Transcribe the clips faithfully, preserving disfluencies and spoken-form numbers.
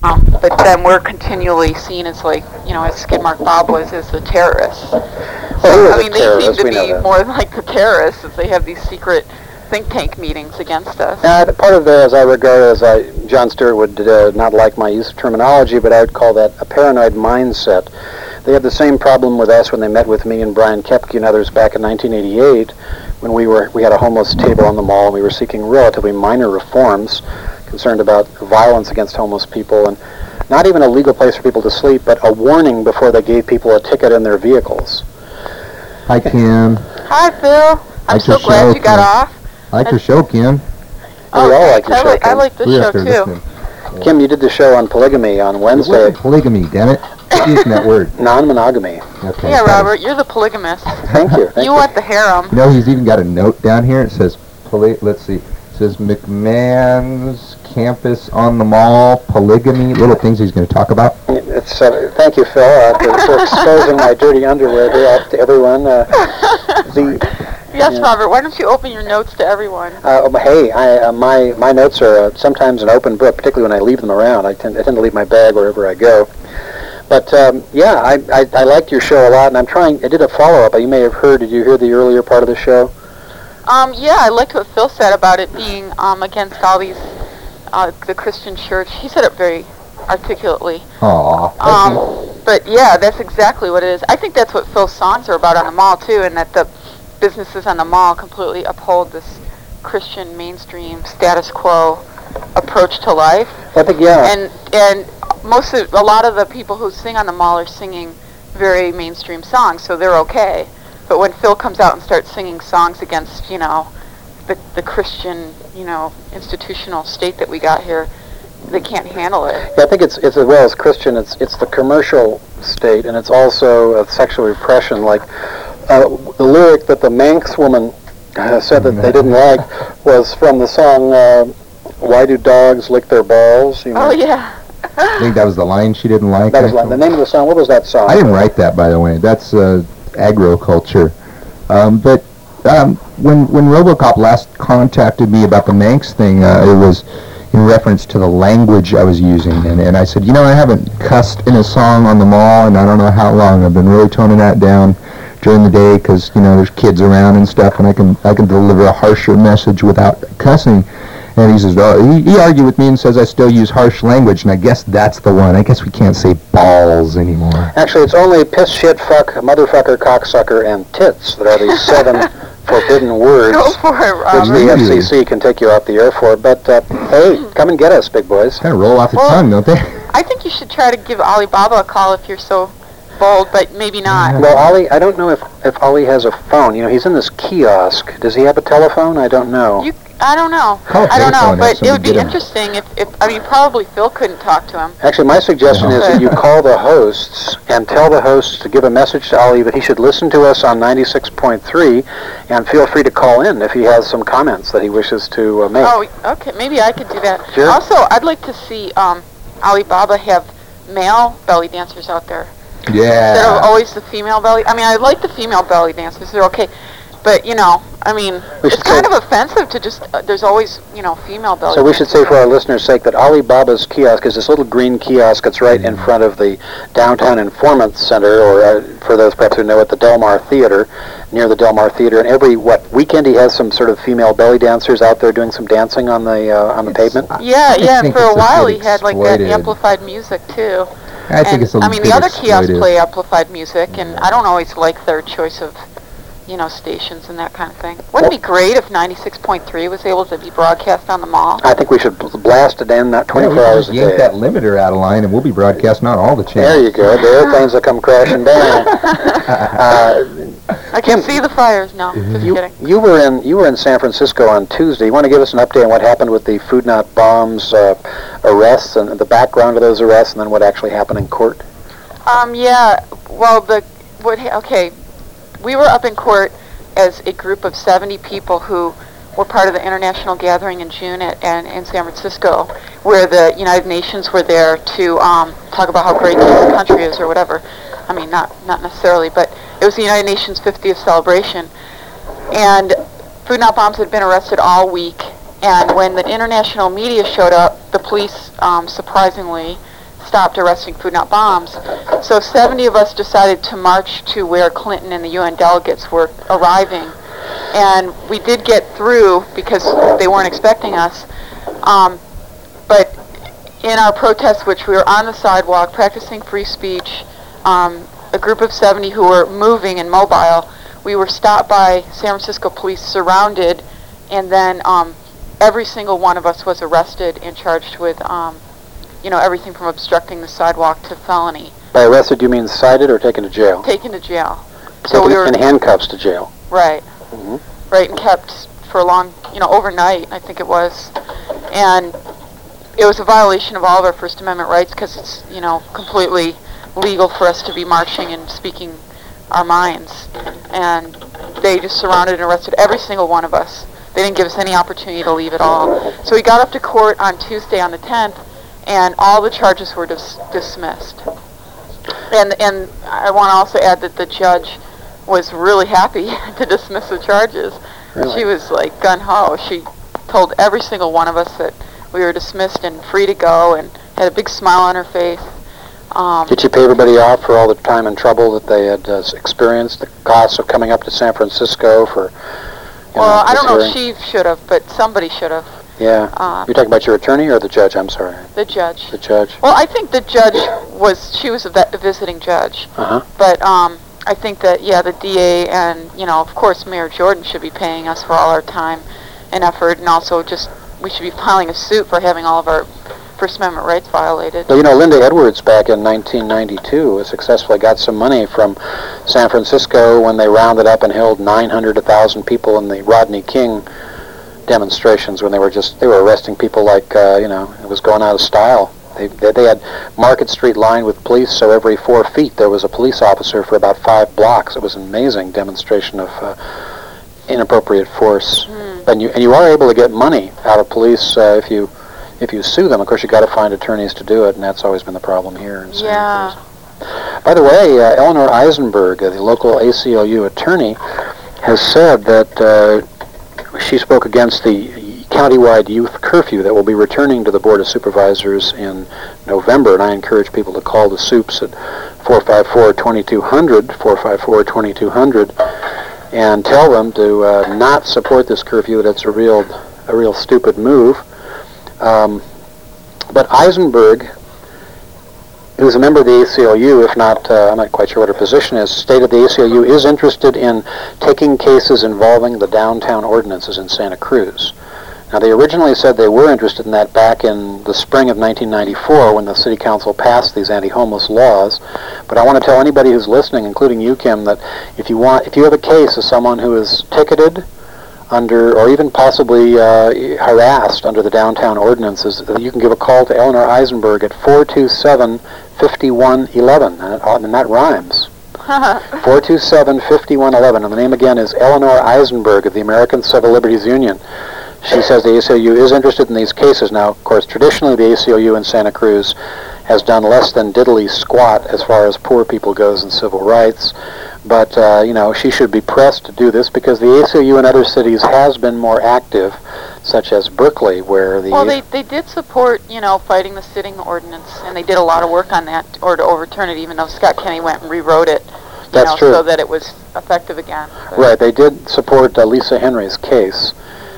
Um, but then we're continually seen as like, you know, as Skidmark Bob was, as the terrorists. Well, I mean, they terrorist, seem to we know be that. more like the terrorists, as they have these secret think tank meetings against us. Now, part of there, as I regard it, as I, John Stewart would uh, not like my use of terminology, but I would call that a paranoid mindset. They had the same problem with us when they met with me and Brian Kepke and others back in nineteen eighty-eight, when we were we had a homeless table on the mall and we were seeking relatively minor reforms, concerned about violence against homeless people, and not even a legal place for people to sleep, but a warning before they gave people a ticket in their vehicles. Hi, Kim. Hi, Phil. I'm Like so your glad show, you got Kim. off. I like your show, Kim. Oh, We all thanks. like your I show, like, I Kim. like this We're show, up there too. listening. Kim, you did the show on polygamy on It Wednesday. wasn't polygamy, damn it. Quit using that word. Non-monogamy. Okay. Yeah, got it. Robert, you're the polygamist. Thank you. Thank You you. want the harem. You know, he's even got a note down here. It says, poly- let's see, it says McMahon's campus on the mall, polygamy, little things he's going to talk about. It's, uh, thank you, Phil, uh, for, for exposing my dirty underwear here out to everyone. Uh, the, Yes, Yeah. Robert, why don't you open your notes to everyone? uh, hey, I, uh, my my notes are uh, sometimes an open book, particularly when I leave them around. I tend, I tend to leave my bag wherever I go. But um, yeah, I, I I liked your show a lot, and I'm trying. I did a follow-up. You may have heard. Did you hear the earlier part of the show? Um, yeah, I liked what Phil said about it being um, against all these, uh, the Christian church. He said it very articulately. Aw. Um, but yeah, that's exactly what it is. I think that's what Phil's songs are about on the mall, too, and that the businesses on the mall completely uphold this Christian mainstream status quo approach to life. I think yeah. And and most of, a lot of the people who sing on the mall are singing very mainstream songs, so they're okay. But when Phil comes out and starts singing songs against, you know, the the Christian, you know, institutional state that we got here, they can't handle it. Yeah, I think it's it's as well as Christian. It's it's the commercial state, and it's also uh, sexual repression. Like uh, the lyric that the Manx woman uh, said that they didn't like was from the song uh, "Why Do Dogs Lick Their Balls?" You know? Oh yeah. I think that was the line she didn't like. That was like, the name of the song. What was that song? I didn't write that, by the way. That's uh, agroculture. Um, but um, when when RoboCop last contacted me about the Manx thing, uh, it was in reference to the language I was using, and, and I said, you know, I haven't cussed in a song on the mall, and I don't know how long. I've been really toning that down during the day because, you know, there's kids around and stuff, and I can I can deliver a harsher message without cussing. And he says, oh, he, he argued with me and says I still use harsh language, and I guess that's the one. I guess we can't say balls anymore. Actually, it's only piss, shit, fuck, motherfucker, cocksucker, and tits that are the seven forbidden words Go for it, which Robert. the F Really? C C can take you off the air for. But uh, hey, come and get us, big boys. Kind of roll off the Well, tongue, don't they? I think you should try to give Alibaba a call if you're so bold, but maybe not. Well, Ollie, I don't know if, if Ollie has a phone. You know, he's in this kiosk. Does he have a telephone? I don't know. You, I don't know. Call I don't know, telephone, have but it somebody would be get him. interesting if, if, I mean, probably Phil couldn't talk to him. Actually, my suggestion is that you call the hosts and tell the hosts to give a message to Ollie that he should listen to us on ninety-six point three, and feel free to call in if he has some comments that he wishes to uh, make. Oh, okay, maybe I could do that. Sure. Also, I'd like to see um, Alibaba have male belly dancers out there. Instead of Yeah. always the female belly. I mean, I like the female belly dancers. They're okay. But, you know, I mean, We it's should kind say- of offensive to just, uh, there's always, you know, female belly So we should dancers. say for our listeners' sake that Alibaba's kiosk is this little green kiosk that's right in front of the Downtown Informant Center, or uh, for those perhaps who know it, the Del Mar Theater, near the Del Mar Theater. And every, what, weekend he has some sort of female belly dancers out there doing some dancing on the uh, on the pavement? Yeah, I yeah, and think for a it's a while bit he had, like, that exploited. amplified music, too. I think And, it's a I mean, bit the other kiosks exploitive. play amplified music, and I don't always like their choice of, you know, stations and that kind of thing. Wouldn't it be great if ninety-six point three was able to be broadcast on the mall? I think we should bl- blast it in, not Yeah, we twenty-four can hours just a yank day. that limiter out of line, and we'll be broadcasting on all the channels. There you go. The airplanes will come crashing down. uh, I can Kim, see the fires. No, just you, kidding. you were in you were in San Francisco on Tuesday. You want to give us an update on what happened with the Food Not Bombs uh, arrests and the background of those arrests, and then what actually happened in court? Um, yeah, well, the, what, ha- okay, we were up in court as a group of seventy people who were part of the international gathering in June at, and, in San Francisco, where the United Nations were there to um, talk about how great this country is or whatever. I mean, not, not necessarily, but it was the United Nations fiftieth celebration. And Food Not Bombs had been arrested all week, and when the international media showed up, the police, um, surprisingly, stopped arresting food, not bombs. So seventy of us decided to march to where Clinton and the U N delegates were arriving. And we did get through because they weren't expecting us. Um, but in our protest, which we were on the sidewalk practicing free speech, um, a group of seventy who were moving and mobile, we were stopped by San Francisco police, surrounded, and then um, every single one of us was arrested and charged with, um, you know, everything from obstructing the sidewalk to felony. By arrested, you mean cited or taken to jail? Taken to jail. So taken we were in handcuffs to jail. Right. Mm-hmm. Right, and kept for a long, you know, overnight, I think it was. And it was a violation of all of our First Amendment rights because it's, you know, completely legal for us to be marching and speaking our minds. And they just surrounded and arrested every single one of us. They didn't give us any opportunity to leave at all. So we got up to court on Tuesday on the tenth, and all the charges were dis- dismissed. And and I want to also add that the judge was really happy to dismiss the charges. Really? She was like gun-ho. She told every single one of us that we were dismissed and free to go, and had a big smile on her face. Um, Did she pay everybody off for all the time and trouble that they had uh, experienced, the costs of coming up to San Francisco for, you well, know, I don't know if hearing? she should have, but somebody should have. Yeah. Uh, You're talking about your attorney or the judge? I'm sorry. the judge. The judge. Well, I think the judge was, she was a, vet, a visiting judge. Uh-huh. But um, I think that, yeah, the D A and, you know, of course, Mayor Jordan should be paying us for all our time and effort, and also just we should be filing a suit for having all of our First Amendment rights violated. Well, you know, Linda Edwards back in nineteen ninety-two successfully got some money from San Francisco when they rounded up and held nine hundred, one thousand people in the Rodney King demonstrations when they were just, they were arresting people like, uh, you know, it was going out of style. They, they they had Market Street lined with police, so every four feet there was a police officer for about five blocks. It was an amazing demonstration of uh, inappropriate force. Mm. And you and you are able to get money out of police uh, if you if you sue them. Of course, you got to find attorneys to do it, and that's always been the problem here in Santa Yeah. Cruz. By the way, uh, Eleanor Eisenberg, uh, the local A C L U attorney, has said that uh, she spoke against the countywide youth curfew that will be returning to the Board of Supervisors in November, and I encourage people to call the soups at four five four, two two zero zero, four five four, two two zero zero, and tell them to uh, not support this curfew, that it's a real, a real stupid move. Um, but Eisenberg, who's a member of the A C L U, if not, uh, I'm not quite sure what her position is, stated the A C L U is interested in taking cases involving the downtown ordinances in Santa Cruz. Now, they originally said they were interested in that back in the spring of nineteen ninety-four when the City Council passed these anti-homeless laws. But I want to tell anybody who's listening, including you, Kim, that if you want, if you have a case of someone who is ticketed under, or even possibly uh, harassed under the downtown ordinances, you can give a call to Eleanor Eisenberg at four two seven, five one one one, and, it, and that rhymes. four two seven, five one one one, and the name again is Eleanor Eisenberg of the American Civil Liberties Union. She says the A C L U is interested in these cases. Now, of course, traditionally the A C L U in Santa Cruz has done less than diddly squat as far as poor people goes in civil rights. But, uh, you know, she should be pressed to do this because the A C L U in other cities has been more active, such as Berkeley, where the... Well, they, they did support, you know, fighting the sitting ordinance, and they did a lot of work on that, or to overturn it, even though Scott Kenney went and rewrote it, you That's know, true. so that it was effective again. But Right, they did support uh, Lisa Henry's case.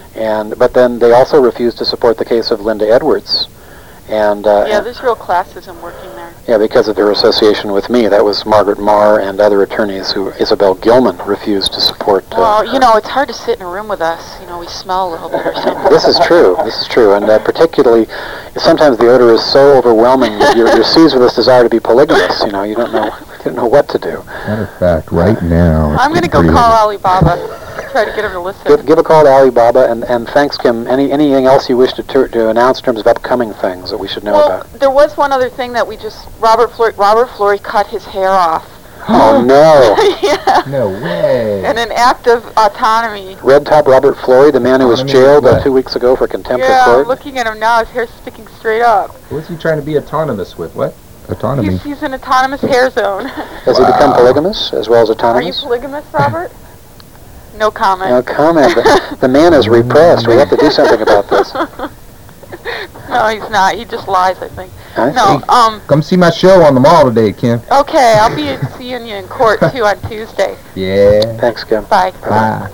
And but then they also refused to support the case of Linda Edwards, and uh, yeah, there's real classism working there. yeah, because of their association with me. That was Margaret Marr and other attorneys who Isabel Gilman refused to support. Uh, Well, you know, it's hard to sit in a room with us. You know, we smell a little bit or something. This is true. This is true, and uh, particularly sometimes the odor is so overwhelming that you're, you're seized with this desire to be polygamous. You know, you don't know, you don't know what to do. Matter of fact, right now. I'm going to go call Alibaba. Try to get him to listen. Give, give a call to Alibaba, and, and thanks, Kim. Any anything else you wish to ter- to announce in terms of upcoming things that we should know well, about? there was one other thing that we just Robert Flory, Robert Flory cut his hair off. Oh no! Yeah. No way. In an act of autonomy. Red Top Robert Flory, the man who was Autonomy jailed uh, what? two weeks ago for contempt Yeah, of I'm court. looking at him now. His hair's sticking straight up. What's he trying to be autonomous with? What? Autonomy. He's, he's an autonomous hair zone. Has he become polygamous as well as Are you autonomous? polygamous, Robert? No comment. No comment. The, the man is repressed. We have to do something about this. No, he's not. He just lies, I think. I No, see. um, Come see my show on the mall today, Kim. okay, I'll be seeing you in court, too, on Tuesday. Yeah. Thanks, Kim. Bye. Bye.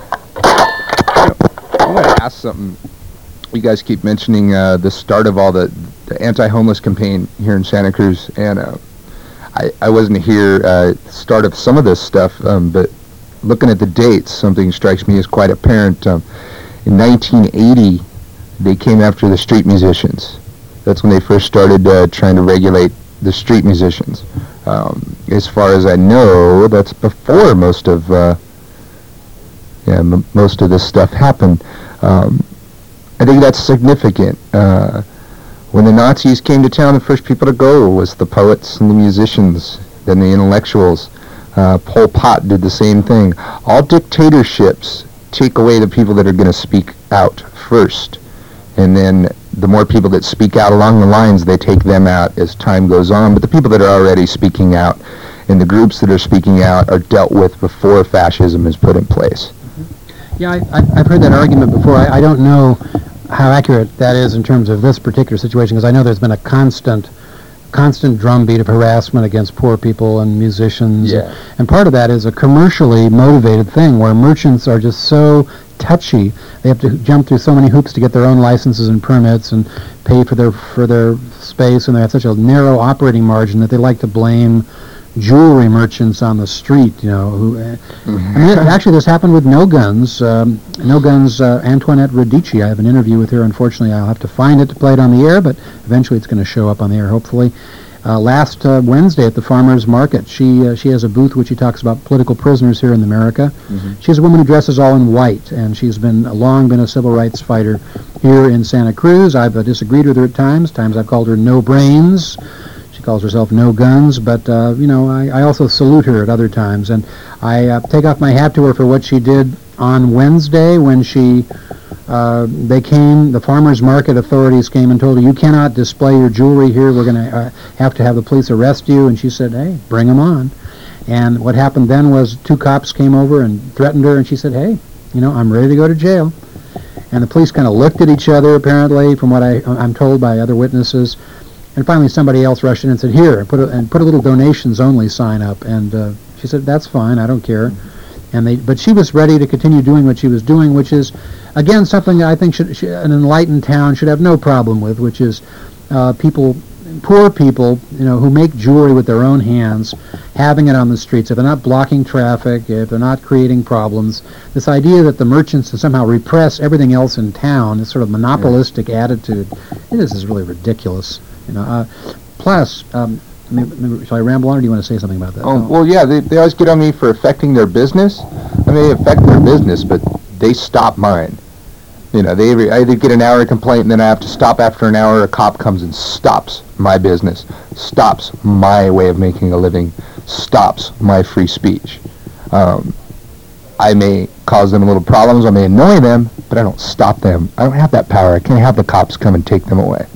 I want to ask something. You guys keep mentioning uh, the start of all the, the anti-homeless campaign here in Santa Cruz, and uh, I, I wasn't here uh, at the start of some of this stuff, um, but looking at the dates, something strikes me as quite apparent. Um, in nineteen eighty, they came after the street musicians. That's when they first started uh, trying to regulate the street musicians. Um, as far as I know, that's before most of uh, yeah m- most of this stuff happened. Um, I think that's significant. Uh, when the Nazis came to town, the first people to go was the poets and the musicians, then the intellectuals. Uh, Pol Pot did the same thing. All dictatorships take away the people that are going to speak out first, and then the more people that speak out along the lines, they take them out as time goes on. But the people that are already speaking out and the groups that are speaking out are dealt with before fascism is put in place. Yeah, I, I, I've heard that argument before. I, I don't know how accurate that is in terms of this particular situation, because I know there's been a constant constant drumbeat of harassment against poor people and musicians. Yeah. And, and part of that is a commercially motivated thing where merchants are just so touchy. They have to jump through so many hoops to get their own licenses and permits and pay for their for their space, and they have such a narrow operating margin that they like to blame jewelry merchants on the street, you know, who, uh, I mean, actually this happened with No Guns, um, No Guns, uh, Antoinette Radici. I have an interview with her. Unfortunately, I'll have to find it to play it on the air, but eventually it's going to show up on the air, hopefully. Uh, last uh, Wednesday at the Farmers Market, she uh, she has a booth which she talks about political prisoners here in America. Mm-hmm. She's a woman who dresses all in white, and she's been long been a civil rights fighter here in Santa Cruz. I've uh, disagreed with her at times. Times I've called her No Brains. Calls herself No Guns, but uh, you know, I, I also salute her at other times, and I uh, take off my hat to her for what she did on Wednesday when she uh, they came, the farmers market authorities came and told her, you cannot display your jewelry here, we're going to uh, have to have the police arrest you, and she said, hey, bring them on. And what happened then was two cops came over and threatened her, and she said, hey, you know, I'm ready to go to jail. And the police kind of looked at each other, apparently, from what I, I'm told by other witnesses. And finally, somebody else rushed in and said, "Here, and put a, and put a little donations only sign up." And uh, she said, "That's fine. I don't care." Mm-hmm. And they, but she was ready to continue doing what she was doing, which is, again, something I think should, should, an enlightened town should have no problem with, which is uh, people, poor people, you know, who make jewelry with their own hands, having it on the streets. If they're not blocking traffic, if they're not creating problems, this idea that the merchants can somehow repress everything else in town, this sort of monopolistic yeah. attitude, this is really ridiculous. You know, uh, plus, um, maybe, shall I ramble on, or do you want to say something about that? Oh, well, yeah, they, they always get on me for affecting their business. I mean, they affect their business, but they stop mine. You know, they I either get an hour complaint, and then I have to stop after an hour. A cop comes and stops my business, stops my way of making a living, stops my free speech. Um, I may cause them a little problems, I may annoy them, but I don't stop them. I don't have that power. I can't have the cops come and take them away.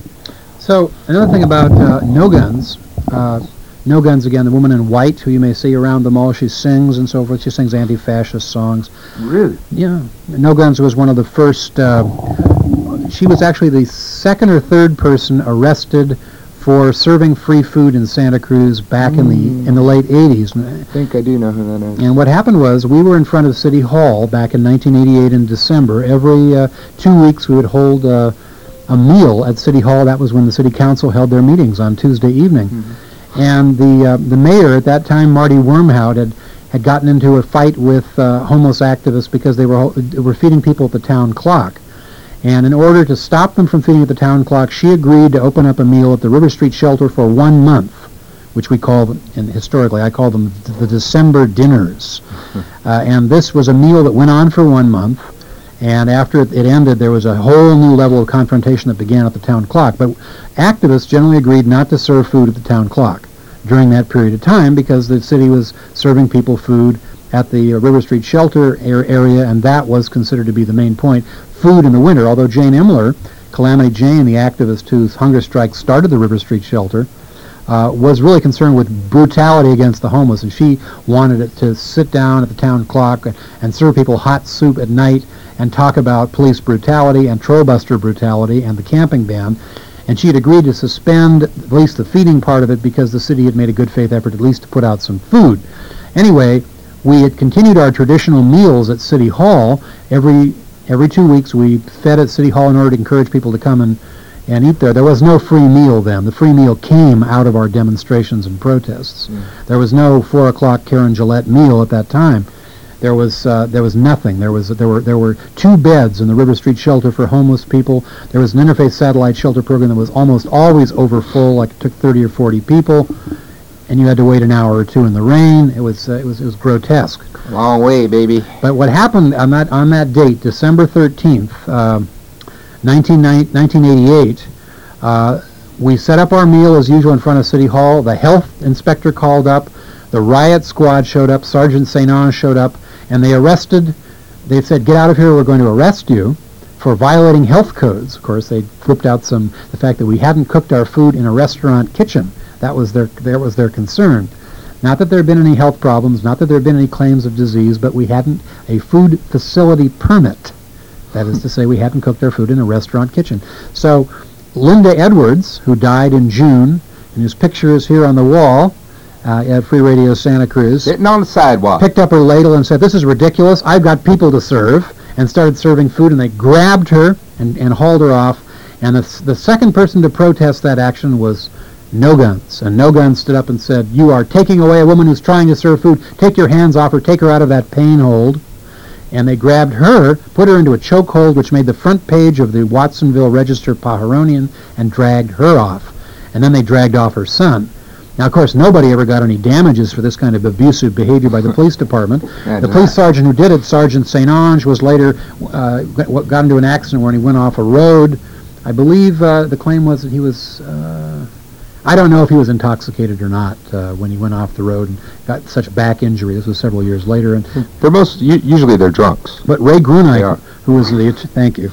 So another thing about uh, No Guns, uh, No Guns, again, the woman in white who you may see around the mall, she sings and so forth. She sings anti-fascist songs. Really? Yeah. No Guns was one of the first, uh, she was actually the second or third person arrested for serving free food in Santa Cruz back mm. in the in the late eighties. I think I do know who that is. And what happened was we were in front of City Hall back in nineteen eighty-eight in December. Every uh, two weeks we would hold uh, a meal at City Hall. That was when the City Council held their meetings on Tuesday evening. Mm-hmm. And the uh, the mayor at that time, Marty Wormhout, had, had gotten into a fight with uh, homeless activists because they were were feeding people at the town clock. And in order to stop them from feeding at the town clock, she agreed to open up a meal at the River Street Shelter for one month, which we call, and historically I call them the December dinners. Mm-hmm. Uh, and this was a meal that went on for one month. And after it ended, there was a whole new level of confrontation that began at the town clock. But activists generally agreed not to serve food at the town clock during that period of time because the city was serving people food at the uh, River Street Shelter area, and that was considered to be the main point, food in the winter. Although Jane Imler, Calamity Jane, the activist whose hunger strike started the River Street Shelter, uh, was really concerned with brutality against the homeless, and she wanted it to sit down at the town clock and, and serve people hot soup at night and talk about police brutality and trollbuster brutality and the camping ban. And she had agreed to suspend at least the feeding part of it because the city had made a good faith effort at least to put out some food. Anyway, we had continued our traditional meals at City Hall. Every every two weeks we fed at City Hall in order to encourage people to come and, and eat there. There was no free meal then. The free meal came out of our demonstrations and protests. Mm. There was no four o'clock Karen Gillette meal at that time. There was uh, there was nothing. There was there were there were two beds in the River Street shelter for homeless people. There was an interfaith satellite shelter program that was almost always over full, like it took thirty or forty people, and you had to wait an hour or two in the rain. It was uh, it was it was grotesque. Long way, baby. But what happened on that on that date, December thirteenth, uh, nineteen eighty-eight, uh, we set up our meal as usual in front of City Hall. The health inspector called up. The riot squad showed up. Sergeant Saint Ange showed up. And they arrested, they said, get out of here, we're going to arrest you for violating health codes. Of course, they flipped out some, the fact that we hadn't cooked our food in a restaurant kitchen. That was their, that was their concern. Not that there had been any health problems, not that there had been any claims of disease, but we hadn't a food facility permit. That is to say, we hadn't cooked our food in a restaurant kitchen. So Linda Edwards, who died in June, and whose picture is here on the wall, Uh, at Free Radio Santa Cruz, sitting on the sidewalk, picked up her ladle and said, this is ridiculous, I've got people to serve, and started serving food, and they grabbed her and, and hauled her off. And the, the second person to protest that action was No Guns. And No Guns stood up and said, you are taking away a woman who's trying to serve food. Take your hands off her. Take her out of that pain hold. And they grabbed her, put her into a chokehold, which made the front page of the Watsonville Register Pajaronian, and dragged her off. And then they dragged off her son. Now, of course, nobody ever got any damages for this kind of abusive behavior by the police department. The police sergeant who did it, Sergeant Saint Ange, was later uh, got into an accident where he went off a road. I believe uh, the claim was that he was, uh, I don't know if he was intoxicated or not uh, when he went off the road and got such back injury. This was several years later. And They're most, u- usually they're drunks. But Ray Grunike, who was the, thank you,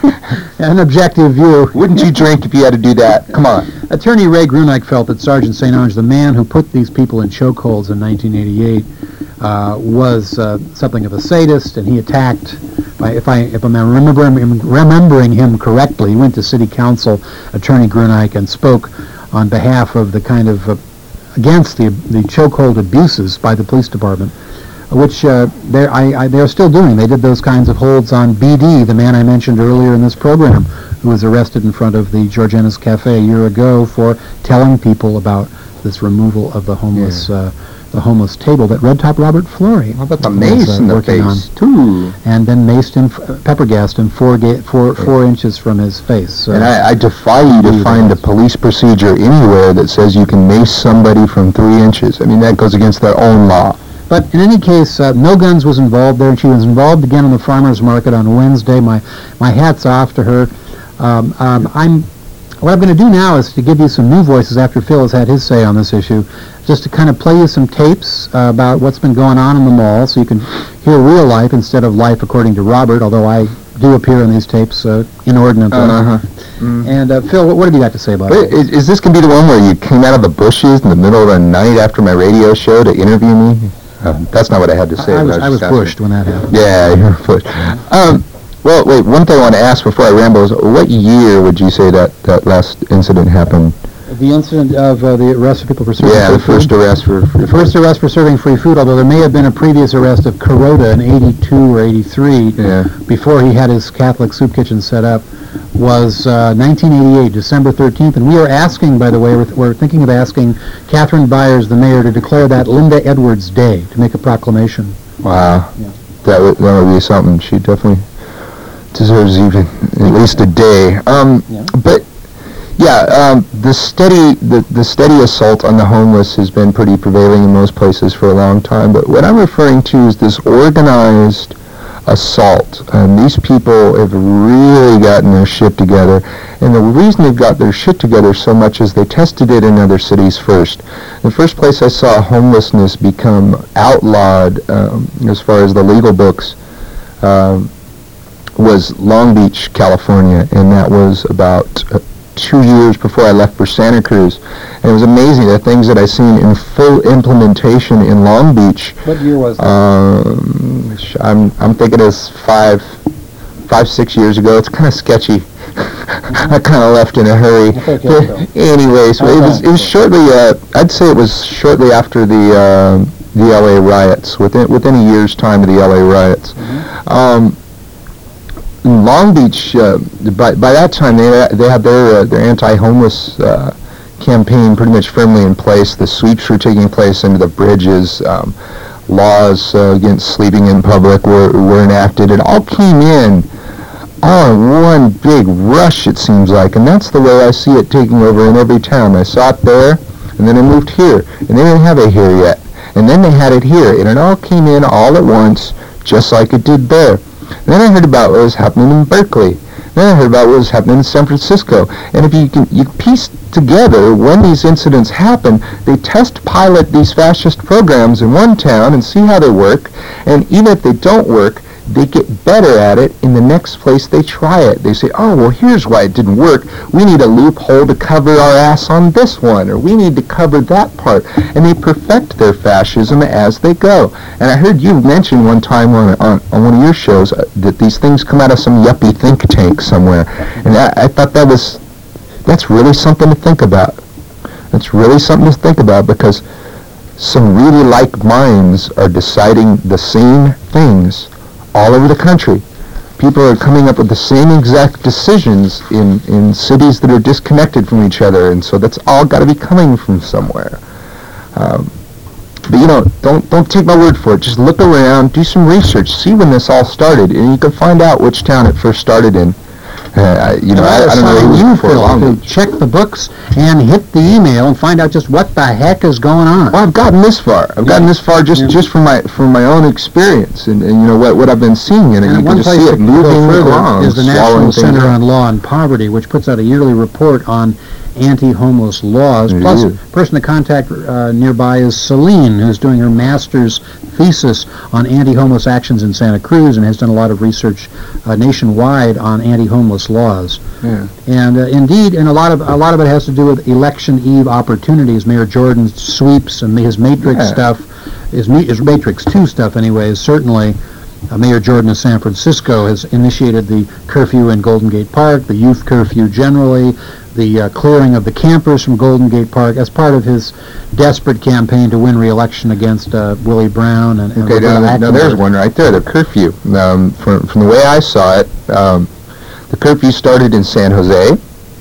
an objective view. Wouldn't you drink if you had to do that? Come on. Attorney Ray Grunike felt that Sergeant Saint Ange, the man who put these people in chokeholds in nineteen eighty-eight, uh, was uh, something of a sadist, and he attacked, by, if, I, if I'm remembering him, remembering him correctly, he went to City Council, Attorney Grunike, and spoke on behalf of the kind of, uh, against the, the chokehold abuses by the police department, which uh, they're, I, I, they're still doing. They did those kinds of holds on B D, the man I mentioned earlier in this program, who was arrested in front of the George Ennis Cafe a year ago for telling people about this removal of the homeless, yeah. uh, the homeless table that Red Top Robert Florey. How about the mace was, uh, in the face, on, too? And then maced him, uh, pepper gassed him four, ga- four, four yeah. inches from his face. Uh, and I, I defy you to find a police procedure anywhere that says you can mace somebody from three inches. I mean, that goes against their own law. But in any case, uh, No Guns was involved there, and she was involved again on the farmers market on Wednesday. My my hat's off to her. Um, um, I'm what I'm going to do now is to give you some new voices after Phil has had his say on this issue, just to kind of play you some tapes uh, about what's been going on in the mall, so you can hear real life instead of life according to Robert. Although I do appear in these tapes uh, inordinately. Uh-huh. Mm. And uh, Phil, what, what have you got to say about Wait, it? Is, is this going to be the one where you came out of the bushes in the middle of the night after my radio show to interview me? Uh, that's not what I had to say. I was, I I was was pushed when that happened. Yeah, you were pushed. Um, well, wait, one thing I want to ask before I ramble is, what year would you say that, that last incident happened? The incident of uh, the arrest of people for serving yeah, free the first food? arrest for free The first arrest for serving free food, although there may have been a previous arrest of Kuroda in eighty-two or eighty-three, yeah. before he had his Catholic soup kitchen set up, was uh, nineteen eighty-eight, December thirteenth. And we are asking, by the way, we're, we're thinking of asking Catherine Byers, the mayor, to declare that Linda Edwards Day, to make a proclamation. Wow. Yeah. That would, that would be something. She definitely deserves even at least a day. Um, Yeah. But yeah, um, the steady the, the steady assault on the homeless has been pretty prevailing in most places for a long time. But what I'm referring to is this organized assault. And these people have really gotten their shit together. And the reason they've got their shit together so much is they tested it in other cities first. The first place I saw homelessness become outlawed, um, as far as the legal books, um, was Long Beach, California, and that was about uh, two years before I left for Santa Cruz. And it was amazing, the things that I seen in full implementation in Long Beach. What year was that? Um, sh- I'm, I'm thinking it's five, five, six years ago. It's kind of sketchy. I kind of left in a hurry. That's okay, But anyway, so it was, it was shortly, uh, I'd say it was shortly after the, uh, the L A riots, within, within a year's time of the L A riots. Mm-hmm. Um, in Long Beach, uh, by, by that time, they, they had their, uh, their anti-homeless, uh, campaign pretty much firmly in place. The sweeps were taking place under the bridges. Um, laws uh, against sleeping in public were, were enacted. It all came in all in one big rush, it seems like, and that's the way I see it taking over in every town. I saw it there, and then I moved here, and they didn't have it here yet, and then they had it here, and it all came in all at once, just like it did there. And then I heard about what was happening in Berkeley. Then I heard about what was happening in San Francisco. And if you can you piece together when these incidents happen, they test pilot these fascist programs in one town and see how they work, and even if they don't work, they get better at it in the next place they try it. They say, oh, well, here's why it didn't work. We need a loophole to cover our ass on this one, or we need to cover that part. And they perfect their fascism as they go. And I heard you mention one time on, on, on one of your shows uh, that these things come out of some yuppie think tank somewhere. And I, I thought that was, that's really something to think about. That's really something to think about, because some really like minds are deciding the same things all over the country. People are coming up with the same exact decisions in, in cities that are disconnected from each other, and so that's all got to be coming from somewhere. Um, but you know, don't don't take my word for it. Just look around, do some research, see when this all started, and you can find out which town it first started in. Uh, you know, I, I don't know who you, was before Phil, Long to Beach. check the books and hit the email and find out just what the heck is going on. Well, I've gotten this far. I've gotten this far just, Yeah. just from my from my own experience, and, and you know what what I've been seeing in it. And You one can just place see to it go moving further along, is the swallowing National things Center up. on Law and Poverty, which puts out a yearly report on anti-homeless laws. It Plus, is. a person to contact uh, nearby is Celine, who's doing her master's thesis on anti-homeless actions in Santa Cruz and has done a lot of research uh, nationwide on anti-homeless laws. Yeah. And uh, indeed, and a lot of a lot of it has to do with election eve opportunities. Mayor Jordan's sweeps and his Matrix Yeah. stuff, his, me- his Matrix two stuff, anyways. Certainly, uh, Mayor Jordan of San Francisco has initiated the curfew in Golden Gate Park, the youth curfew generally, the uh, clearing of the campers from Golden Gate Park as part of his desperate campaign to win re-election against uh, Willie Brown and, and Okay, now, Roberta now there's Atkinson. one right there, the curfew. Um, from, from the way I saw it, um, the curfew started in San Jose.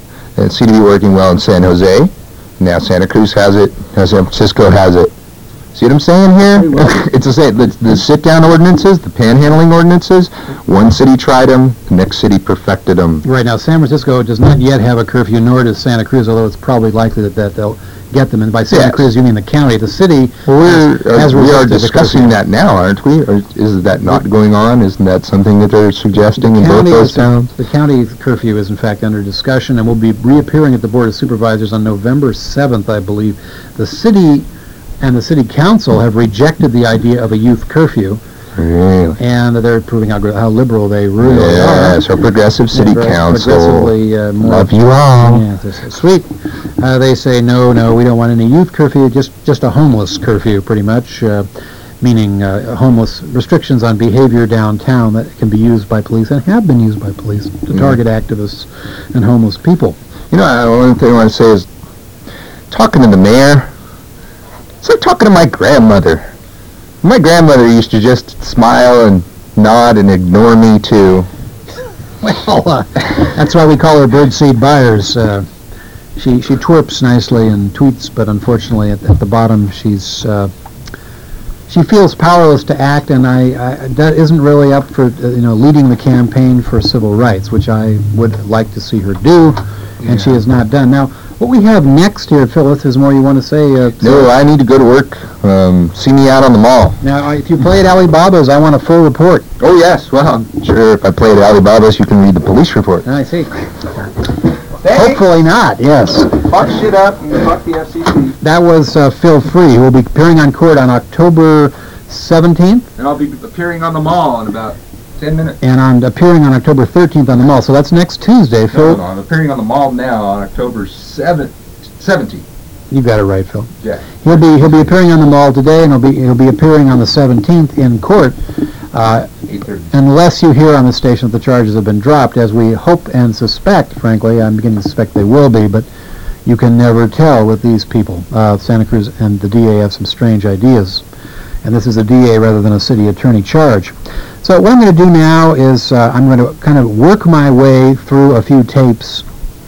It seemed to be working well in San Jose. Now Santa Cruz has it, now San Francisco has it. See what I'm saying here? It's the same. The, the sit-down ordinances, the panhandling ordinances, one city tried them, the next city perfected them. Right now, San Francisco does not yet have a curfew, nor does Santa Cruz, although it's probably likely that, that they'll get them. And by Santa Yes. Cruz, you mean the county. The city Well, has, we're, uh, has we are resisted the discussing curfew. that now, aren't we? Or is that not going on? Isn't that something that they're suggesting in both County those is- towns? The county curfew is in fact under discussion and will be reappearing at the Board of Supervisors on November seventh, I believe. The city and the city council have rejected the idea of a youth curfew, Really? and they're proving how, gr- how liberal they really are. Yes, our progressive city Progress- council. Progressively uh, more. Love you all. Yeah, this is sweet. Uh, they say no, no, we don't want any youth curfew, just just a homeless curfew, pretty much, uh, meaning uh, homeless restrictions on behavior downtown that can be used by police and have been used by police to target activists and homeless people. You know, uh, one thing I want to say is, talking to the mayor, it's like talking to my grandmother. My grandmother used to just smile and nod and ignore me too. Well, uh, that's why we call her birdseed buyers. Uh, she she twerps nicely and tweets, but unfortunately at, at the bottom she's uh, she feels powerless to act, and I, I that isn't really up for uh, you know leading the campaign for civil rights, which I would like to see her do, and she has not done. Now, what we have next here, Phyllis, is more you want to say? Uh, No, I need to go to work. Um, see me out on the mall. Now, I- if you play at Alibaba's, I want a full report. Oh yes, well, sure. If I play at Alibaba's, you can read the police report. I see. Hopefully not. Yes. Fuck shit up and fuck the F C C. That was uh, Phil Free, who will be appearing on court on October seventeenth. And I'll be appearing on the mall in about Ten minutes. and on appearing on October thirteenth on the Mall. So that's next Tuesday, No, Phil. no, I'm appearing on the Mall now on October seventh, seventeenth. You got it right, Phil. Yeah. He'll be he'll be appearing on the Mall today, and he'll be he'll be appearing on the seventeenth in court, uh, eight thirty. unless you hear on the station that the charges have been dropped, as we hope and suspect. Frankly, I'm beginning to suspect they will be, but you can never tell with these people. Uh, Santa Cruz and the D A have some strange ideas, and this is a D A rather than a city attorney charge. So what I'm going to do now is uh, I'm going to kind of work my way through a few tapes.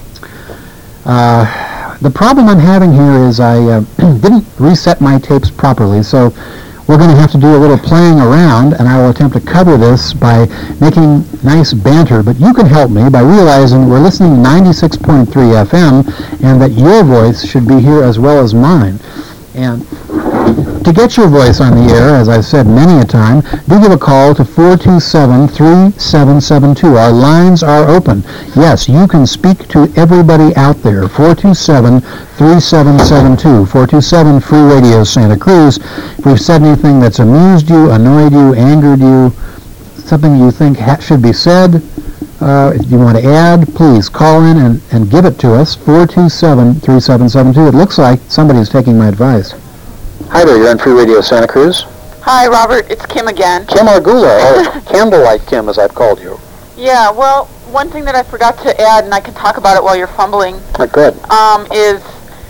Uh, the problem I'm having here is I uh, didn't reset my tapes properly, so we're going to have to do a little playing around, and I will attempt to cover this by making nice banter, but you can help me by realizing we're listening to ninety-six point three F M, and that your voice should be here as well as mine. And to get your voice on the air, as I've said many a time, do give a call to four two seven, three seven seven two. Our lines are open. Yes, you can speak to everybody out there. four two seven, three seven seven two. four two seven Free Radio Santa Cruz. If we've said anything that's amused you, annoyed you, angered you, something you think ha- should be said, Uh, if you want to add, please call in and, and give it to us, four two seven, three seven seven two. It looks like somebody's taking my advice. Hi there, you're on Free Radio Santa Cruz. Hi, Robert. It's Kim again. Kim Argula, or Candlelight Kim as I've called you. Yeah, well, one thing that I forgot to add, and I can talk about it while you're fumbling, Oh, good. um, is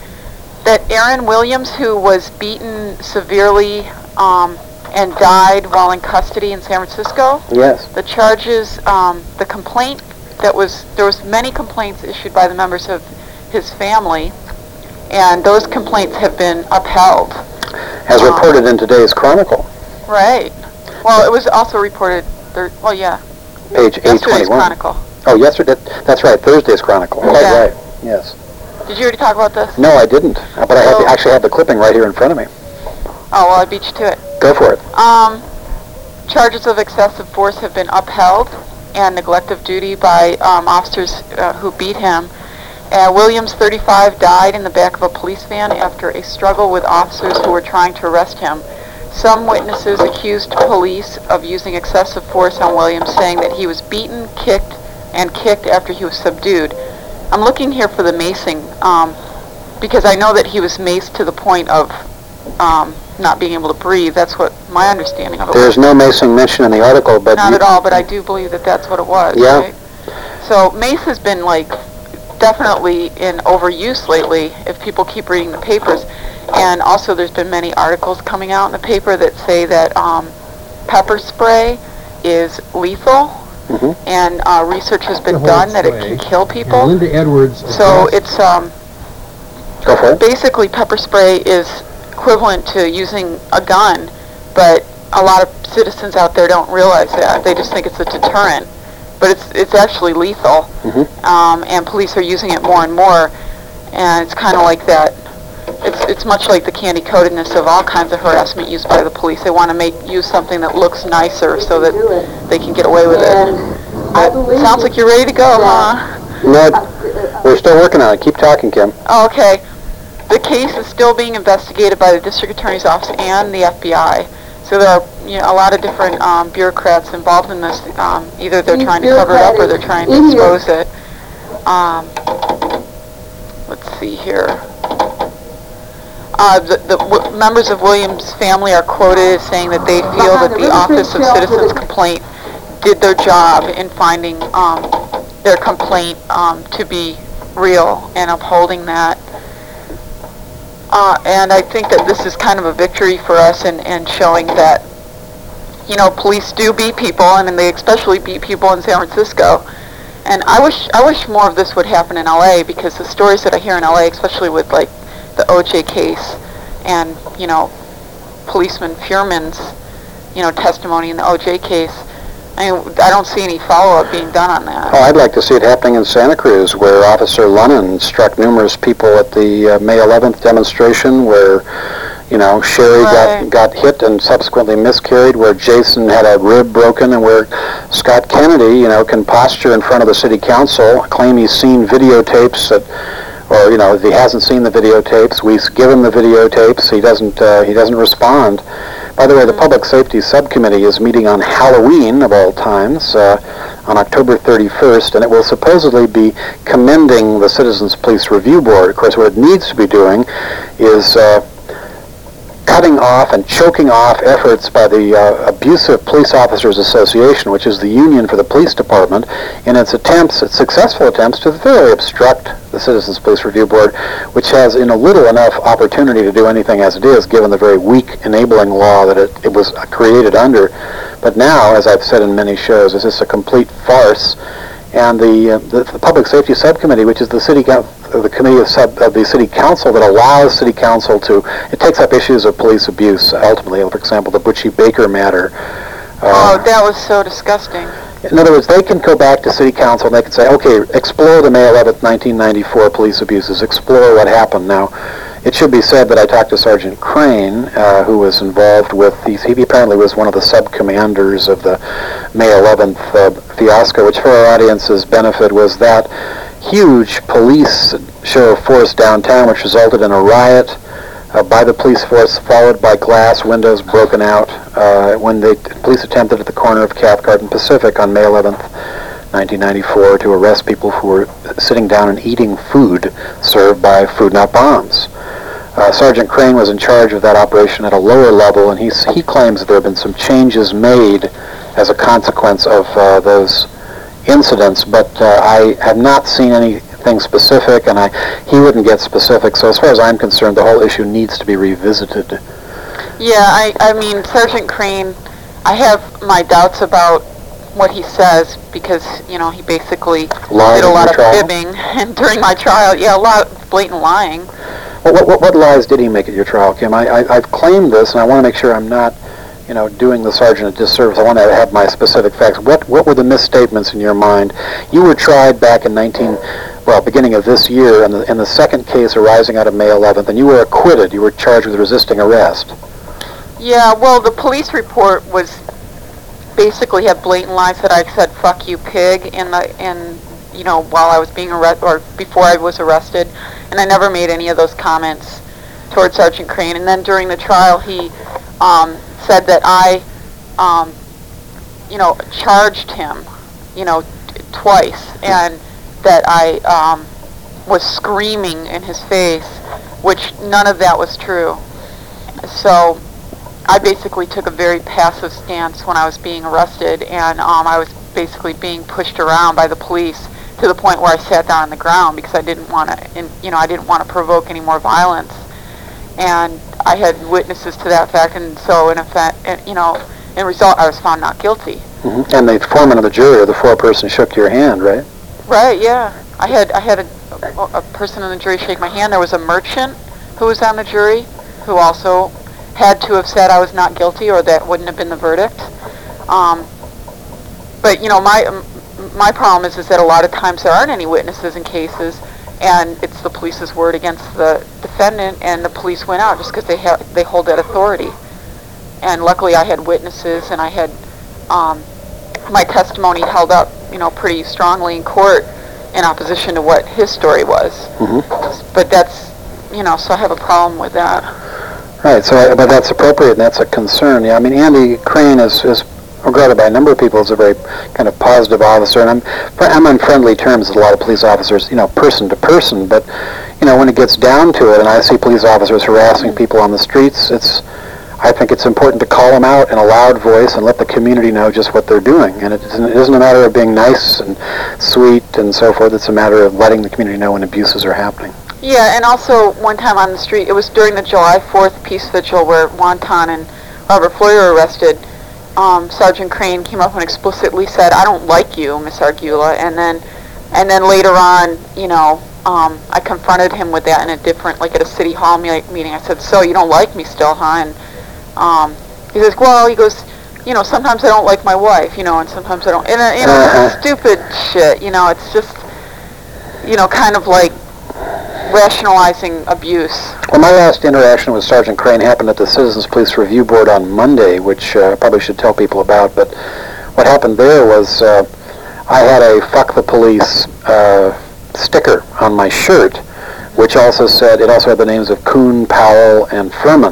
that Aaron Williams, who was beaten severely um, and died while in custody in San Francisco, Yes. the charges, um, the complaint that was, there was many complaints issued by the members of his family, and those complaints have been upheld. As Um, reported in today's Chronicle, Right. Well, it was also reported, thir- well, yeah, page eight yesterday's twenty-one. Chronicle. Oh, yesterday, that's right, Thursday's Chronicle. Quite Yeah. right, yes. Did you already talk about this? No, I didn't, uh, but I have Oh. the, actually have the clipping right here in front of me. Oh, well, I beat you to it. Go for it. Um, charges of excessive force have been upheld and neglect of duty by um, officers uh, who beat him. Uh, Williams, thirty-five, died in the back of a police van after a struggle with officers who were trying to arrest him. Some witnesses accused police of using excessive force on Williams, saying that he was beaten, kicked, and kicked after he was subdued. I'm looking here for the macing, um, because I know that he was maced to the point of um, not being able to breathe. That's what my understanding of it was. There's no macing mentioned in the article, but Not you, at all, but I do believe that that's what it was. Yeah. Right? So mace has been like definitely in overuse lately if people keep reading the papers. And also there's been many articles coming out in the paper that say that um, pepper spray is lethal, Mhm. and uh, research has been The whole done that it spray. can kill And people. Linda Edwards. So addressed- it's um, go for it. basically pepper spray is equivalent to using a gun, but a lot of citizens out there don't realize that. They just think it's a deterrent, but it's it's actually lethal. Mhm. Um, and police are using it more and more, and it's kind of like that. It's it's much like the candy coatedness of all kinds of harassment used by the police. They want to make use something that looks nicer so that they can get away with it. But it sounds like you're ready to go, huh? No, we're still working on it. Keep talking, Kim. Oh, okay. The case is still being investigated by the district attorney's office and the F B I. So there are, you know, a lot of different um, bureaucrats involved in this. Um, either they're trying to cover it up or they're trying to expose it. Um, let's see here. Uh, the the w- members of Williams' family are quoted as saying that they feel that the Office of Citizens Complaint did their job in finding um, their complaint um, to be real and upholding that. Uh, and I think that this is kind of a victory for us in, in showing that, you know, police do beat people, and they especially beat people in San Francisco. And I wish I wish more of this would happen in L A, because the stories that I hear in L A, especially with like the O J case and, you know, policeman Fuhrman's, you know, testimony in the O J case, I mean, I don't see any follow-up being done on that. Oh, I'd like to see it happening in Santa Cruz, where Officer Lunnan struck numerous people at the uh, May eleventh demonstration, where, you know, Sherry Right. got, got hit and subsequently miscarried, where Jason had a rib broken, and where Scott Kennedy, you know, can posture in front of the city council, claim he's seen videotapes that, or, you know, if he hasn't seen the videotapes, we give him the videotapes, he doesn't, uh, he doesn't respond. By the way, the Public Safety Subcommittee is meeting on Halloween, of all times, uh, on October thirty-first, and it will supposedly be commending the Citizens Police Review Board. Of course, what it needs to be doing is uh, cutting off and choking off efforts by the uh, Abusive Police Officers Association, which is the union for the police department, in its attempts, its successful attempts to thoroughly obstruct the Citizens Police Review Board, which has in a little enough opportunity to do anything as it is, given the very weak enabling law that it, it was created under. But now, as I've said in many shows, is this a complete farce. And the, uh, the the Public Safety Subcommittee, which is the city uh, the committee of, sub, of the City Council that allows City Council to, it takes up issues of police abuse. Ultimately, for example, the Butchie Baker matter. Uh, oh, that was so disgusting. In other words, they can go back to City Council and they can say, okay, explore the May eleventh, nineteen ninety-four police abuses, explore what happened. Now, it should be said that I talked to Sergeant Crane, uh, who was involved with these. He apparently was one of the sub-commanders of the May eleventh uh, fiasco, which for our audience's benefit was that huge police show of force downtown, which resulted in a riot uh, by the police force, followed by glass windows broken out uh, when the police attempted at the corner of Cathcart and Pacific on May eleventh, nineteen ninety-four, to arrest people who were sitting down and eating food served by Food Not Bombs. Uh, Sergeant Crane was in charge of that operation at a lower level, and he's, he claims that there have been some changes made as a consequence of uh, those incidents, but uh, I have not seen anything specific, and I, he wouldn't get specific, so as far as I'm concerned, the whole issue needs to be revisited. Yeah, I, I mean, Sergeant Crane, I have my doubts about what he says, because, you know, he basically Lied did a in lot your of trial? fibbing and during my trial. Yeah, a lot of blatant lying. Well, what, what, what lies did he make at your trial, Kim? I, I, I've claimed this, and I want to make sure I'm not, you know, doing the sergeant a disservice. I want to have my specific facts. What what were the misstatements in your mind? You were tried back in nineteen, well, beginning of this year, in the in the second case arising out of May eleventh, and you were acquitted. You were charged with resisting arrest. Yeah, well, the police report was basically had blatant lies that I said "fuck you, pig" in the in you know while I was being arrested or before I was arrested, and I never made any of those comments towards Sergeant Crane. And then during the trial, he um, said that I, um, you know, charged him, you know, t- twice, and that I um, was screaming in his face, which none of that was true. So I basically took a very passive stance when I was being arrested, and um, I was basically being pushed around by the police to the point where I sat down on the ground because I didn't want to, you know, I didn't want to provoke any more violence. And I had witnesses to that fact, and so in effect, you know, in result, I was found not guilty. Mm-hmm. And the foreman of the jury, or the foreperson, shook your hand, right? Right. Yeah. I had I had a, a, a person in the jury shake my hand. There was a merchant who was on the jury who also had to have said I was not guilty, or that wouldn't have been the verdict. Um, but you know, my my problem is is that a lot of times there aren't any witnesses in cases, and it's the police's word against the defendant, and the police went out just because they ha- they hold that authority. And luckily, I had witnesses, and I had um, my testimony held up, you know, pretty strongly in court in opposition to what his story was. Mm-hmm. But that's, you know, so I have a problem with that. Right. So, uh, but that's appropriate, and that's a concern. Yeah. I mean, Andy Crane is is regarded by a number of people as a very kind of positive officer, and I'm I'm on friendly terms with a lot of police officers, you know, person to person. But you know, when it gets down to it, and I see police officers harassing people on the streets, it's I think it's important to call them out in a loud voice and let the community know just what they're doing. And it isn't, it isn't a matter of being nice and sweet and so forth. It's a matter of letting the community know when abuses are happening. Yeah, and also one time on the street, it was during the July fourth peace vigil where Wonton and Robert Floyer were arrested. Um, Sergeant Crane came up and explicitly said, "I don't like you, Miss Argula," and then, and then later on, you know, um, I confronted him with that in a different, like at a city hall me- meeting. I said, "So you don't like me still, huh?" And um, he says, "Well," he goes, "you know, sometimes I don't like my wife, you know, and sometimes I don't," and uh, you know, uh-huh. stupid shit. You know, it's just, you know, kind of like rationalizing abuse. Well, my last interaction with Sergeant Crane happened at the Citizens Police Review Board on Monday, which uh, I probably should tell people about. But what happened there was uh, I had a "Fuck the Police" uh, sticker on my shirt, which also said, it also had the names of Kuhn, Powell, and Furman.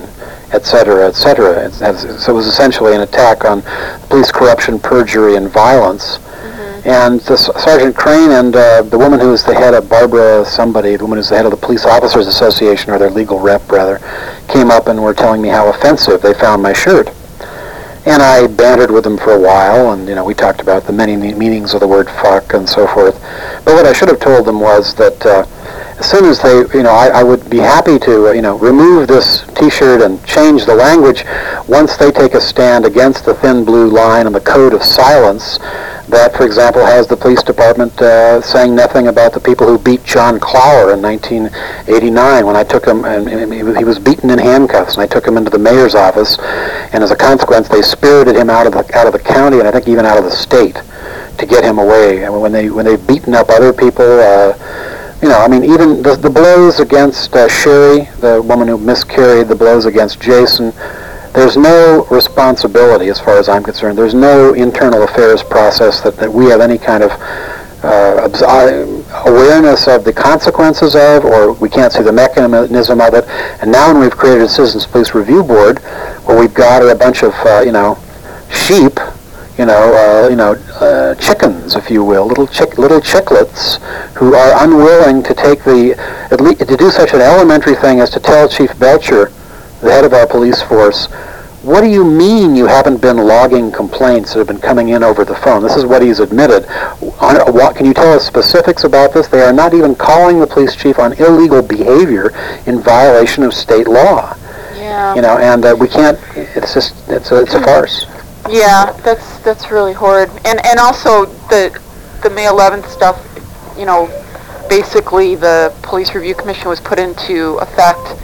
et cetera, et cetera. It's, it's, so it was essentially an attack on police corruption, perjury, and violence. And this Sergeant Crane and uh, the woman who is the head of Barbara somebody, the woman who's the head of the Police Officers Association, or their legal rep rather, came up and were telling me how offensive they found my shirt. And I bantered with them for a while, and you know we talked about the many meanings of the word fuck and so forth. But what I should have told them was that uh, as soon as they, you know, I, I would be happy to, uh, you know, remove this T-shirt and change the language once they take a stand against the thin blue line and the code of silence that, for example, has the police department uh, saying nothing about the people who beat John Clower in nineteen eighty-nine when I took him, and, and he was beaten in handcuffs, and I took him into the mayor's office, and as a consequence, they spirited him out of the out of the county, and I think even out of the state, to get him away. And when they when they've beaten up other people, uh, you know, I mean, even the, the blows against uh, Sherry, the woman who miscarried, the blows against Jason. There's no responsibility, as far as I'm concerned. There's no internal affairs process that, that we have any kind of uh, awareness of the consequences of, or we can't see the mechanism of it. And now when we've created a Citizens Police Review Board, where we've got a bunch of, uh, you know, sheep, you know, uh, you know, uh, chickens, if you will, little chick, little chicklets, who are unwilling to take the, at least to do such an elementary thing as to tell Chief Belcher, the head of our police force, what do you mean you haven't been logging complaints that have been coming in over the phone? This is what he's admitted. Can you tell us specifics about this? They are not even calling the police chief on illegal behavior in violation of state law. Yeah. You know, and uh, we can't. It's just it's a, it's a farce. Yeah, that's that's really horrid. And and also the the May eleventh stuff. You know, basically the Police Review Commission was put into effect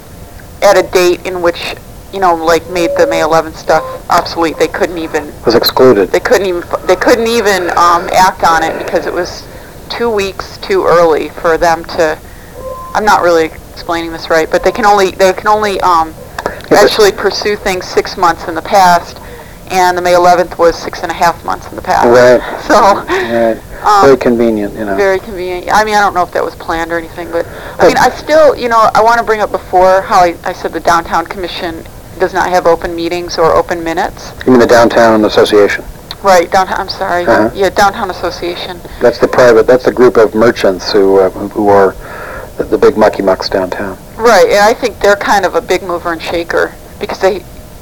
at a date in which, you know, like made the May eleventh stuff obsolete. They couldn't even was excluded. They couldn't even they couldn't even um, act on it because it was two weeks too early for them to. I'm not really explaining this right, but they can only they can only um, actually pursue things six months in the past, and the May eleventh was six and a half months in the past. Right. So. Right. Um, very convenient, you know. Very convenient. I mean, I don't know if that was planned or anything, but I mean, I still, you know, I want to bring up before how I, I said the Downtown Commission does not have open meetings or open minutes. You mean the Downtown Association? Right, downtown. I'm sorry. Uh-huh. Yeah, Downtown Association. That's the private. That's the group of merchants who uh, who are the, the big mucky mucks downtown. Right, and I think they're kind of a big mover and shaker because they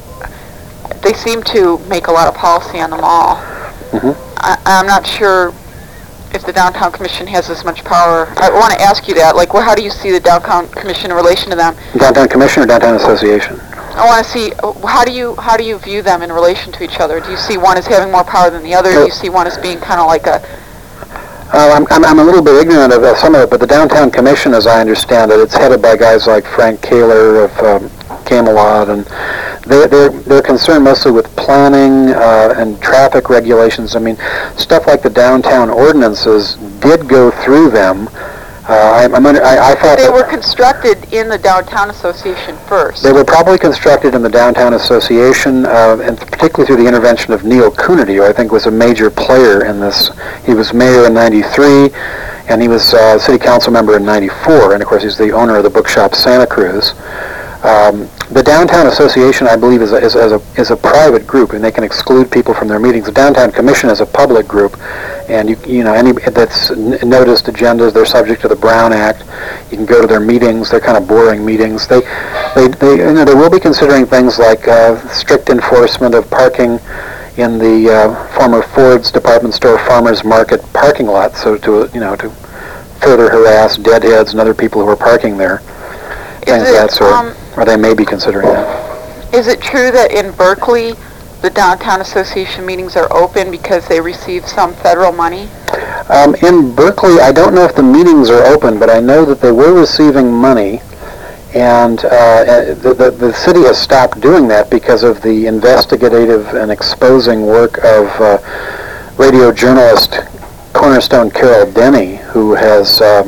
they seem to make a lot of policy on the mall. Mm-hmm. I, I'm not sure if the Downtown Commission has as much power. I want to ask you that. Like, well, how do you see the Downtown Commission in relation to them? Downtown Commission or Downtown Association? I want to see how do you how do you view them in relation to each other? Do you see one as having more power than the other? Do you see one as being kind of like a? Uh, I'm, I'm I'm a little bit ignorant of uh, some of it, but the Downtown Commission, as I understand it, it's headed by guys like Frank Kaler of um, Camelot, and they're they're they're concerned mostly with planning uh, and traffic regulations. I mean, stuff like the downtown ordinances did go through them. Uh, I'm, I'm under, I, I thought they that were constructed in the Downtown Association first. They were probably constructed in the Downtown Association, uh, and particularly through the intervention of Neil Coonerty, who I think was a major player in this. He was mayor in ninety-three, and he was uh, city council member in ninety-four, and of course he's the owner of the bookshop Santa Cruz. Um, the Downtown Association, I believe, is a, is, is, a, is a private group, and they can exclude people from their meetings. The Downtown Commission is a public group, and you you know any that's n- noticed agendas, they're subject to the Brown Act. You can go to their meetings. They're kind of boring meetings. They they, they you know they will be considering things like uh, strict enforcement of parking in the uh, former Ford's department store Farmers Market parking lot, so to you know to further harass deadheads and other people who are parking there. Things of that sort. Um, or they may be considering that. Is it true that in Berkeley, the Downtown Association meetings are open because they receive some federal money? Um, in Berkeley, I don't know if the meetings are open, but I know that they were receiving money, and uh, the, the, the city has stopped doing that because of the investigative and exposing work of uh, radio journalist Cornerstone Carol Denny, who has uh,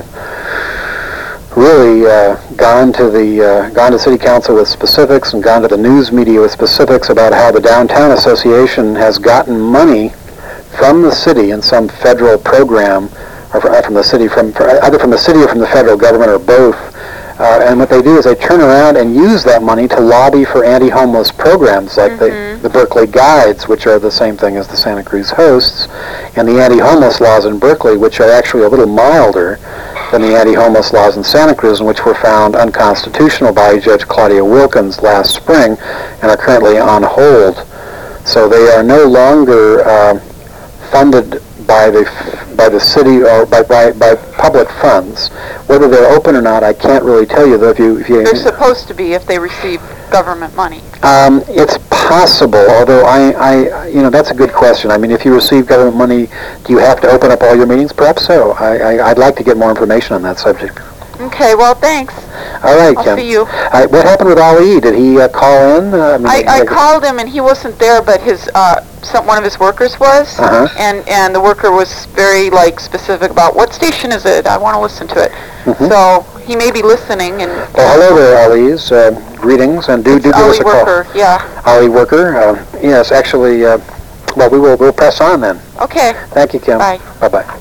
really uh, gone to the uh, gone to City Council with specifics and gone to the news media with specifics about how the Downtown Association has gotten money from the city in some federal program, or from the city, from either from the city or from the federal government or both, Uh, and what they do is they turn around and use that money to lobby for anti-homeless programs like Mm-hmm. the, the Berkeley Guides, which are the same thing as the Santa Cruz Hosts, and the anti-homeless laws in Berkeley, which are actually a little milder than the anti-homeless laws in Santa Cruz, and which were found unconstitutional by Judge Claudia Wilkins last spring and are currently on hold. So they are no longer uh, funded by the by the city or by, by by public funds. Whether they're open or not, I can't really tell you. Though, if you if you They're supposed to be if they receive government money. um, it's possible. Although I, I you know that's a good question. I mean, if you receive government money, do you have to open up all your meetings? Perhaps so. I, I I'd like to get more information on that subject. Okay, well, thanks. All right, I'll Kim. see you. Uh, what happened with Ali? Did he uh, call in? Uh, I, mean, I, I like- called him and he wasn't there, but his uh, some one of his workers was, Uh-huh. and and the worker was very like specific about what station is it? I want to listen to it. Mhm. So he may be listening and. Well, hello there, Ali's. Uh, greetings, and do do give us Ali a call. worker, yeah. Ali Worker. Uh, yes, actually. Uh, well, we will we'll press on then. Okay. Thank you, Kim. Bye. Bye bye.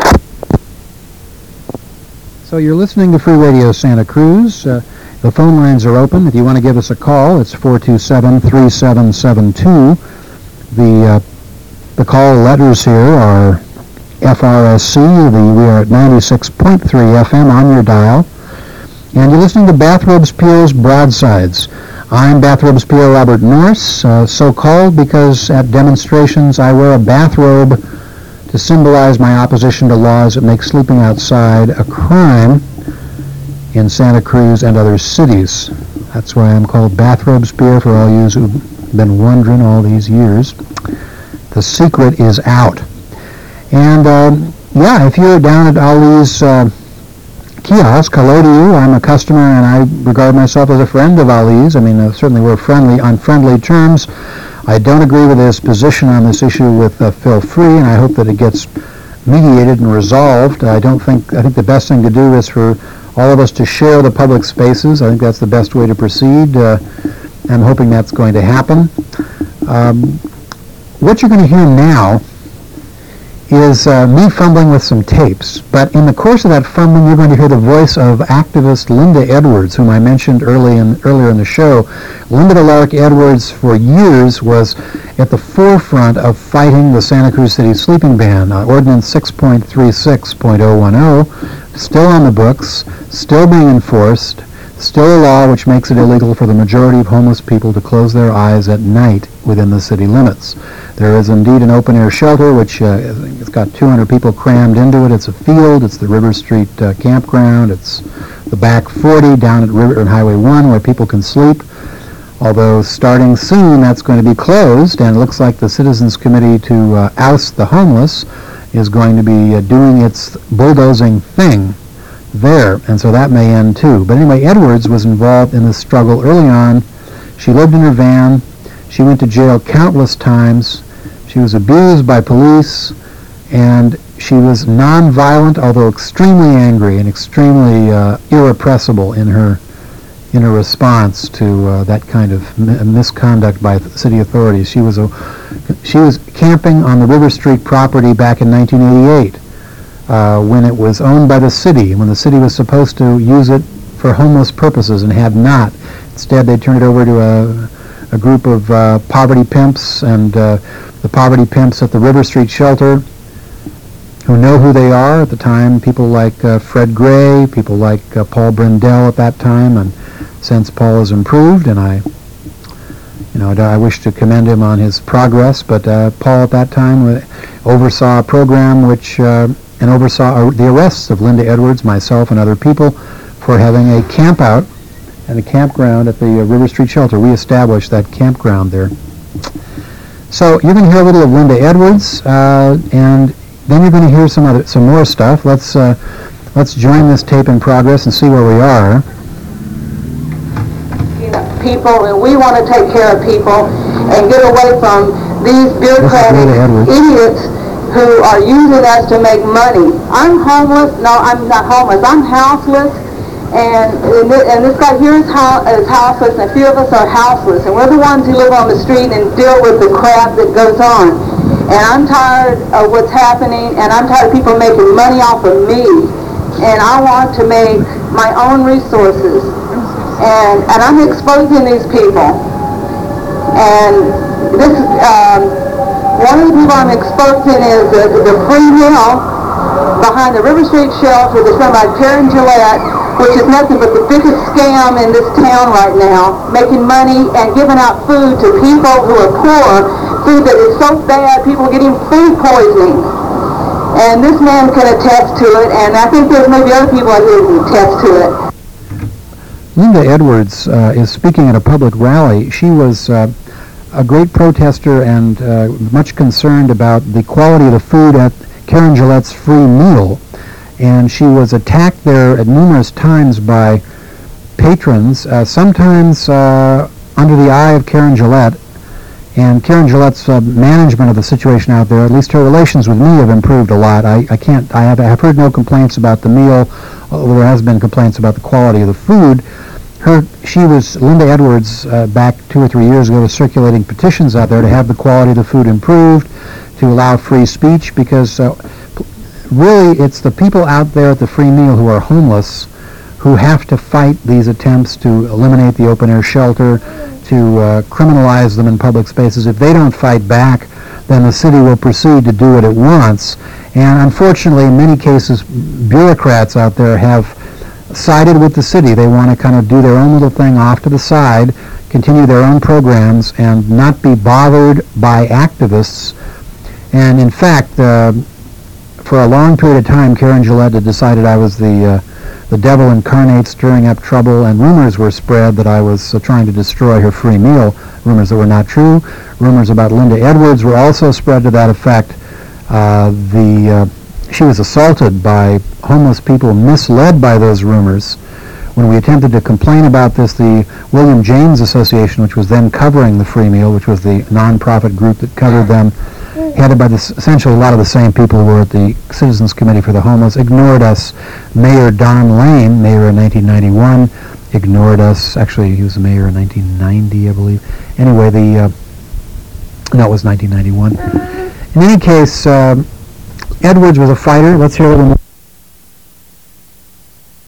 So you're listening to Free Radio Santa Cruz. Uh, the phone lines are open. If you want to give us a call, it's four two seven, three seven seven two. The uh, the call letters here are F R S C. The, we are at ninety-six point three F M on your dial. And you're listening to Bathrobes Pierre's Broadsides. I'm Bathrobes Pierre Robert Norse, uh, so called because at demonstrations I wear a bathrobe to symbolize my opposition to laws that make sleeping outside a crime in Santa Cruz and other cities. That's why I'm called Bathrobes Pierre, for all you who've been wondering all these years. The secret is out. And, um, yeah, if you're down at Ali's uh, kiosk, hello to you. I'm a customer, and I regard myself as a friend of Ali's. I mean, uh, certainly we're friendly on friendly terms. I don't agree with his position on this issue with uh, Phil Free, and I hope that it gets mediated and resolved. I don't think, I think the best thing to do is for all of us to share the public spaces. I think that's the best way to proceed. Uh, I'm hoping that's going to happen. Um, what you're going to hear now is uh, me fumbling with some tapes, but in the course of that fumbling, you're going to hear the voice of activist Linda Edwards, whom I mentioned early in, earlier in the show. Linda DeLark Edwards, for years, was at the forefront of fighting the Santa Cruz City sleeping ban. Uh, Ordinance six point three six point oh one oh, still on the books, still being enforced, still a law which makes it illegal for the majority of homeless people to close their eyes at night within the city limits. There is indeed an open-air shelter, which uh, it's got two hundred people crammed into it. It's a field. It's the River Street uh, campground. It's the back forty down at River and Highway one where people can sleep. Although starting soon, that's going to be closed, and it looks like the Citizens Committee to uh, oust the homeless is going to be uh, doing its bulldozing thing there, and so that may end too. But anyway, Edwards was involved in this struggle early on. She lived in her van. She went to jail countless times. She was abused by police, and she was nonviolent, although extremely angry and extremely uh, irrepressible in her in her response to uh, that kind of mi- misconduct by the city authorities. She was a she was camping on the River Street property back in nineteen eighty-eight. Uh, when it was owned by the city, when the city was supposed to use it for homeless purposes and had not. Instead, they turned it over to a, a group of uh, poverty pimps, and uh, the poverty pimps at the River Street shelter, who know who they are at the time, people like uh, Fred Gray, people like uh, Paul Brindell at that time, and since Paul has improved, and I, you know, I wish to commend him on his progress, but uh, Paul at that time oversaw a program which uh, and oversaw the arrests of Linda Edwards, myself, and other people for having a camp out and a campground at the uh, River Street Shelter. We established that campground there. So you're going to hear a little of Linda Edwards, uh, and then you're going to hear some other, some more stuff. Let's uh, let's join this tape in progress and see where we are. People, and we want to take care of people and get away from these bureaucratic idiots who are using us to make money. I'm homeless. No, I'm not homeless. I'm houseless. And, and, th- and this guy here is, ho- is houseless, and a few of us are houseless. And we're the ones who live on the street and deal with the crap that goes on. And I'm tired of what's happening, and I'm tired of people making money off of me. And I want to make my own resources. And, and I'm exposing these people. And this, um, one of the people I'm exposing is the, the free meal behind the River Street shelter that's run by Karen Gillette, which is nothing but the biggest scam in this town right now, making money and giving out food to people who are poor, food that is so bad, people are getting food poisoning. And this man can attest to it, and I think there's maybe other people out here who can attest to it. Linda Edwards uh, is speaking at a public rally. She was uh, a great protester and uh, much concerned about the quality of the food at Karen Gillette's free meal. And she was attacked there at numerous times by patrons, uh, sometimes uh, under the eye of Karen Gillette. And Karen Gillette's uh, management of the situation out there, at least her relations with me, have improved a lot. I, I can't, I have, I have heard no complaints about the meal, although there has been complaints about the quality of the food. Her, she was, Linda Edwards, uh, back two or three years ago, was circulating petitions out there to have the quality of the food improved, to allow free speech, because uh, really it's the people out there at the free meal who are homeless who have to fight these attempts to eliminate the open-air shelter, to uh, criminalize them in public spaces. If they don't fight back, then the city will proceed to do what it wants. And unfortunately, in many cases, bureaucrats out there have sided with the city. They want to kind of do their own little thing off to the side, continue their own programs, and not be bothered by activists. And in fact, uh, for a long period of time, Karen Gillette had decided I was the uh, the devil incarnate, stirring up trouble, and rumors were spread that I was uh, trying to destroy her free meal, rumors that were not true. Rumors about Linda Edwards were also spread to that effect. Uh, the uh, she was assaulted by homeless people, misled by those rumors. When we attempted to complain about this, the William James Association, which was then covering the free meal, which was the nonprofit group that covered them, headed by this, essentially a lot of the same people who were at the Citizens Committee for the Homeless, ignored us. Mayor Don Lane, mayor in nineteen ninety-one, ignored us. Actually, he was the mayor in nineteen ninety, I believe. Anyway, the, uh, no, it was nineteen ninety-one. In any case, uh, Edwards was a fighter. Let's hear a little more.